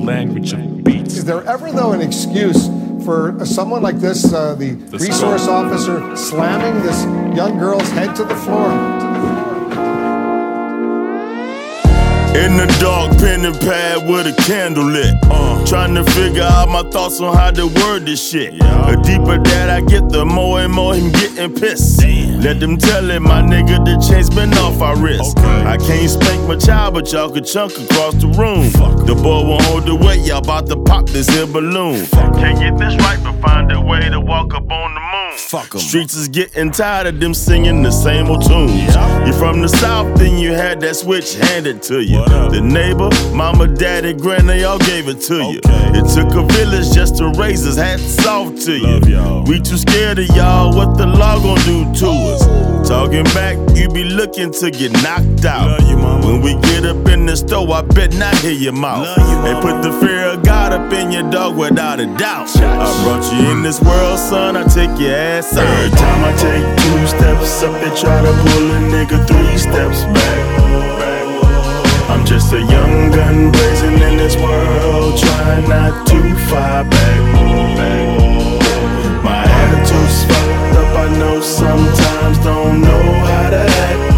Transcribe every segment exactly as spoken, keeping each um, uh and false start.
language of beats. Is there ever, though, an excuse for someone like this, uh, the, the resource scope. officer, slamming this young girl's head to the floor? In the dark, pen and pad with a candle lit. Uh, trying to figure out my thoughts on how to word this shit. Yeah. The deeper that I get, the more and more him getting pissed. Damn. Let them tell it, my nigga, the chain's been off our wrist. Okay. I can't spank my child, but y'all could chunk across the room. Fuck. The boy won't hold the weight, y'all about to pop this here balloon. Fuck. Can't get this right, but find a way to walk up on the moon. Fuck 'em. Streets is getting tired of them singing the same old tunes. Yeah. You from the south, then you had that switch handed to you. The neighbor, mama, daddy, granny, all gave it to you. Okay. It took a village just to raise us, hats off to you. We too scared of y'all, what the law gon' do to us? Talking back, you be looking to get knocked out. You, when we get up in the store, I bet not hear your mouth. You, they put the fear of God up in your dog without a doubt. I brought you in this world, son, I take your ass out. Every time I take two steps up, they try to pull a nigga three steps back. I'm just a young gun blazing in this world, trying not to fire back. My attitude's fucked up, I know sometimes don't know how to act.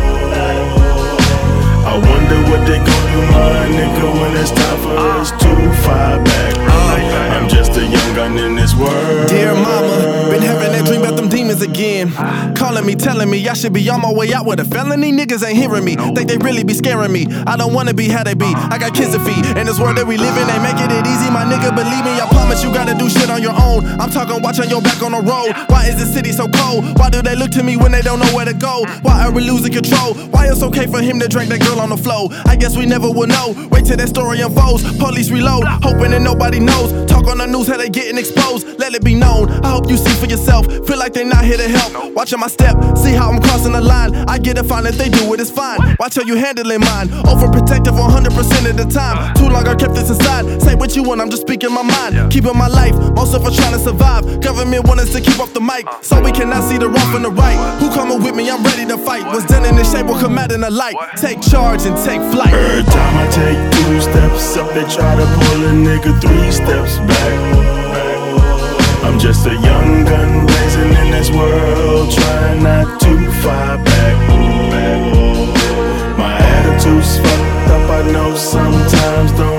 I wonder what they gon' do, my nigga, when it's time for us to fire back. I'm just a young gun in this world. Dear mama, been having that dream about them demons again. Calling me, telling me I should be on my way out with a felony. Niggas ain't hearing me, think they really be scaring me. I don't wanna be how they be, I got kids to feed. In this world that we live in, they making it easy, my nigga, believe me. I promise you gotta do shit on your own. I'm talking watching your back on the road. Why is the city so cold? Why do they look to me when they don't know where to go? Why are we losing control? Why it's okay for him to drag that girl on the floor? I guess we never will know, wait till that story unfolds. Police reload, hoping that nobody knows. Talk on the news how they getting exposed, let it be known. I hope you see for yourself, feel like they not here to help. Watching my step, see how I'm crossing the line. I get it fine if they do it, it's fine. Watch how you handling mine, overprotective one hundred percent of the time. Too long I kept this inside, say what you want, I'm just speaking my mind. Keeping my life, most of us trying to survive. Government want us to keep off the mic, so we cannot see the wrong from the right. Who coming with me, I'm ready to fight. What's done in the shape will come out in the light. Take charge and take flight. Every time I take two steps up, they try to pull a nigga three steps back. I'm just a young gun blazing in this world, trying not to fire back. My attitude's fucked up, I know sometimes don't